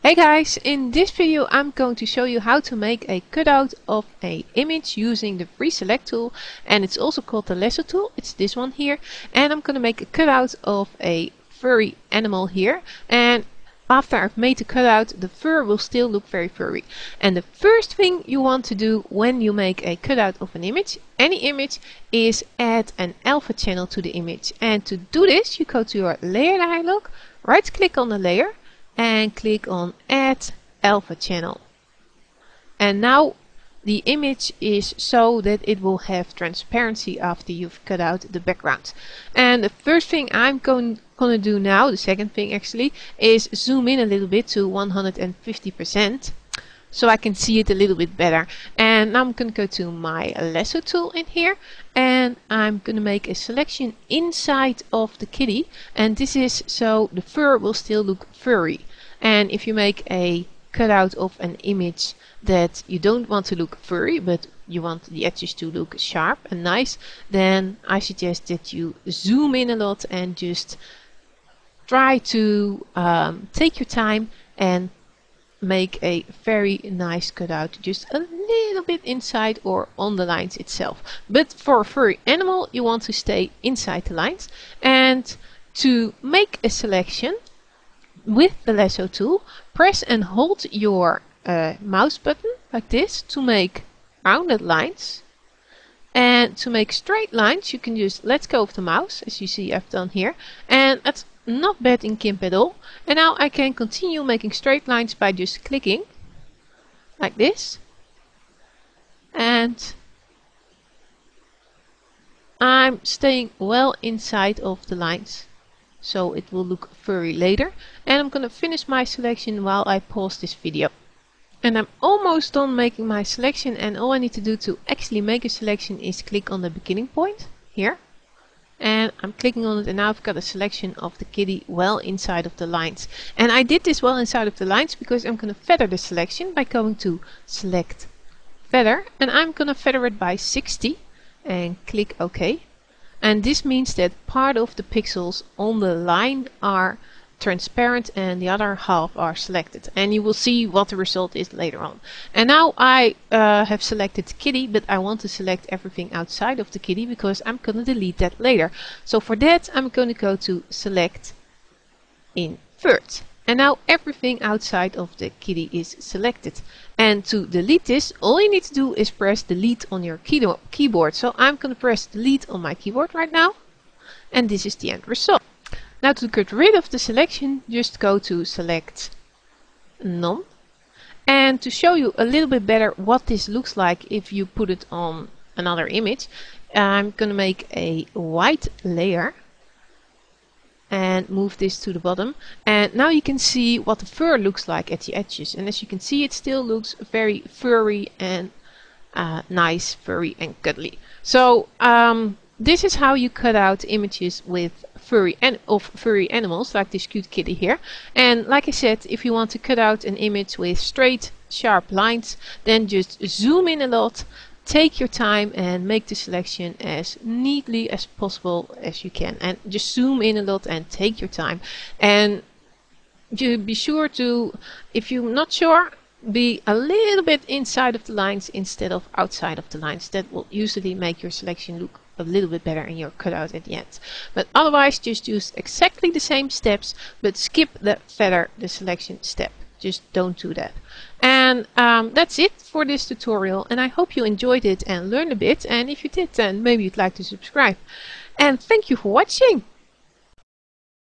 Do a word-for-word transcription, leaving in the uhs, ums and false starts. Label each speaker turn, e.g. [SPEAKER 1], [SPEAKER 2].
[SPEAKER 1] Hey guys, in this video I'm going to show you how to make a cutout of a image using the free select tool, and it's also called the lasso tool. It's this one here, and I'm going to make a cutout of a furry animal here, and after I've made the cutout the fur will still look very furry. And the first thing you want to do when you make a cutout of an image, any image, is add an alpha channel to the image. And to do this you go to your layer dialog, right click on the layer and click on add alpha channel. And now the image is so that it will have transparency after you've cut out the background. And the first thing I'm going gonna do now, the second thing actually, is zoom in a little bit to one hundred fifty percent so I can see it a little bit better. And now I'm gonna go to my lasso tool in here, and I'm gonna make a selection inside of the kitty, and this is so the fur will still look furry. And if you make a cutout of an image that you don't want to look furry but you want the edges to look sharp and nice, then I suggest that you zoom in a lot and just try to um, take your time and make a very nice cutout, just a little bit inside or on the lines itself. But for a furry animal you want to stay inside the lines. And to make a selection with the lasso tool, press and hold your uh, mouse button like this to make rounded lines. And to make straight lines you can just let go of the mouse, as you see I've done here, and that's not bad in GIMP at all. And now I can continue making straight lines by just clicking like this, and I'm staying well inside of the lines so it will look furry later. And I'm gonna finish my selection while I pause this video. And I'm almost done making my selection, and all I need to do to actually make a selection is click on the beginning point here. And I'm clicking on it, and now I've got a selection of the kitty well inside of the lines. And I did this well inside of the lines because I'm going to feather the selection by going to select feather, and I'm going to feather it by sixty and click OK. And this means that part of the pixels on the line are transparent and the other half are selected, and you will see what the result is later on. And now I uh, have selected the kitty, but I want to select everything outside of the kitty because I'm going to delete that later. So for that I'm going to go to select invert, and now everything outside of the kitty is selected. And to delete this, all you need to do is press delete on your keyboard. So I'm going to press delete on my keyboard right now, and this is the end result. Now to get rid of the selection, just go to select none. And to show you a little bit better what this looks like if you put it on another image, I'm going to make a white layer and move this to the bottom. And now you can see what the fur looks like at the edges. And as you can see, it still looks very furry and uh, nice, furry and cuddly. So um, this is how you cut out images with furry and of furry animals like this cute kitty here. And like I said, if you want to cut out an image with straight sharp lines, then just zoom in a lot, take your time and make the selection as neatly as possible as you can, and just zoom in a lot and take your time. And you be sure to, if you're not sure, be a little bit inside of the lines instead of outside of the lines. That will usually make your selection look a little bit better in your cutout at the end. But otherwise just use exactly the same steps, but skip the feather the selection step. Just don't do that. And um, that's it for this tutorial, and I hope you enjoyed it and learned a bit. And if you did, then maybe you'd like to subscribe. And thank you for watching.